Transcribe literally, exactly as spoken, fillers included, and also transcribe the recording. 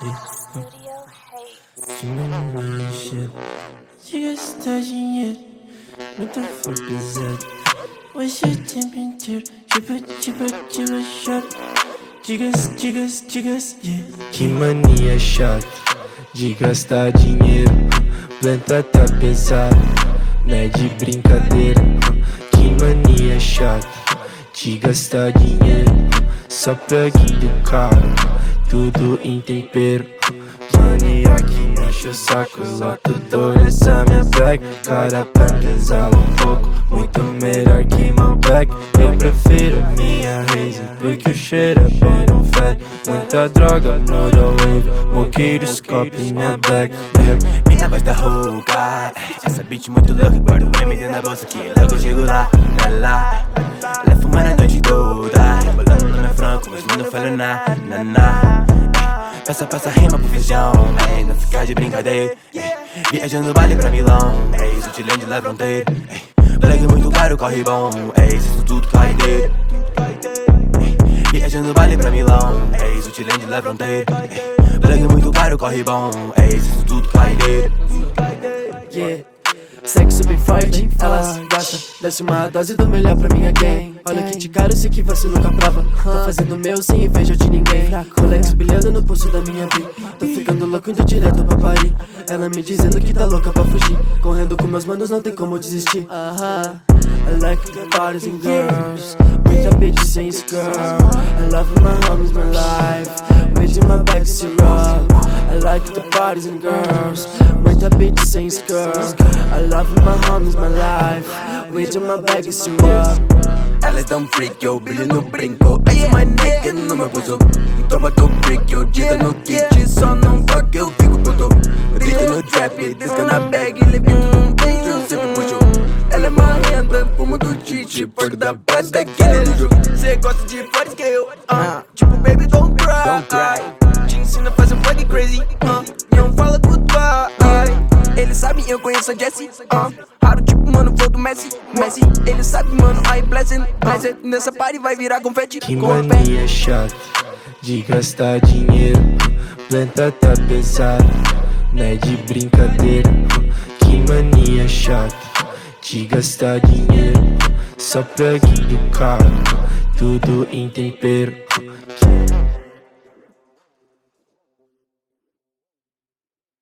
Que mania, de gastar dinheiro, muita for pesado. Hoje o tempo inteiro, tipo, tipo, tipo, chato. Digas, digas, digas, yeah. Que mania chata de gastar dinheiro, planta tá pesado, não é de brincadeira. Que mania chata de gastar dinheiro, só plug do carro, tudo em tempero. Mania que me enche o saco, loto toda essa minha bag. Cara pra pesar um pouco, muito melhor que Malbec. Eu prefiro minha Razer, porque o cheiro é bom, não fede. Muita droga no wave, moqueiros, copo em minha bag. Minha voz tá rouca, essa beat muito louca. Guardo o M D na bolsa que logo eu chego lá, lá, lá. Lá fumando a noite toda, rebolando no meu franco, mas não falando nada, na, na. Passa, passa rima pro feijão, ei, não fica de brincadeira, yeah. Viajando vale pra Milão, ei, sutilente lá fronteira, ei. Black muito caro, corre bom, ei, isso tudo cai dele. Viajando vale pra Milão, ei, sutilente lá fronteira, ei. Black muito caro, corre bom, ei, isso tudo cai dele. Yeah. Sexo bem forte, elas gostam. Desce uma dose do melhor pra minha gang. Olha que de cara, eu sei que você nunca prova. Tô fazendo o meu sem inveja de ninguém. Rolex brilhando no pulso da minha bi. Tô ficando louco indo direto pra Paris. Ela me dizendo que tá louca pra fugir. Correndo com meus manos, não tem como desistir. uh-huh. I like the bodies and girls, muita bitch sem skirt. I love my homies, my life, with my backseat rock. I like the bodies and girls, muita bitch sem skirt. I love my homies, my life, with my backseat rock. Elas dão freak, eu brilho no brinco. Ice my neck no meu pulso. Toma teu freak, eu dita no kit. Só não fuck, eu fico puto. Dita no trap, disca na bag. Levito num beijo, eu sempre puxo. Ela é marrenta, fumo do tite. Porco da base daquele luxo. Cê gosta de flores que eu, uh, tipo baby don't cry, don't cry. Te ensino a fazer um fuck crazy, uh, não fala goodbye. Ele sabe, eu conheço a Jessie, uh, raro tipo mano, flow do Messi, Messi. Ele sabe mano, I blessing, blessing. Nessa party vai virar confete. Que mania chata de gastar dinheiro, planta tá pesado, não é de brincadeira. Que mania chata de gastar dinheiro, só plug do carro, tudo em tempero.